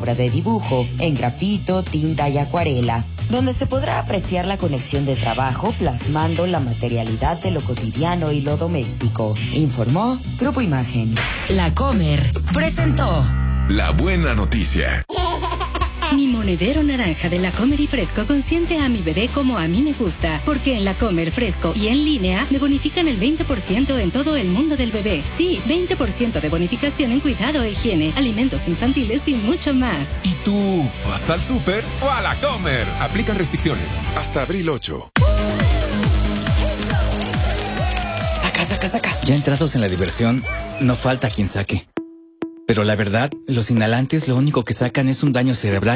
obra de dibujo en grafito, tinta y acuarela, donde se podrá apreciar la conexión de trabajo plasmando la materialidad de lo cotidiano y lo doméstico. Informó Grupo Imagen. La Comer presentó La Buena Noticia. Mi monedero naranja de La Comer y Fresco consiente a mi bebé como a mí me gusta, porque en La Comer Fresco y en línea me bonifican el 20% en todo el mundo del bebé. Sí, 20% de bonificación en cuidado e higiene, alimentos infantiles y mucho más. ¿Y tú vas al súper o a La Comer? Aplican restricciones. Hasta abril 8. Saca. Ya entrados en la diversión, no falta quien saque. Pero la verdad, los inhalantes lo único que sacan es un daño cerebral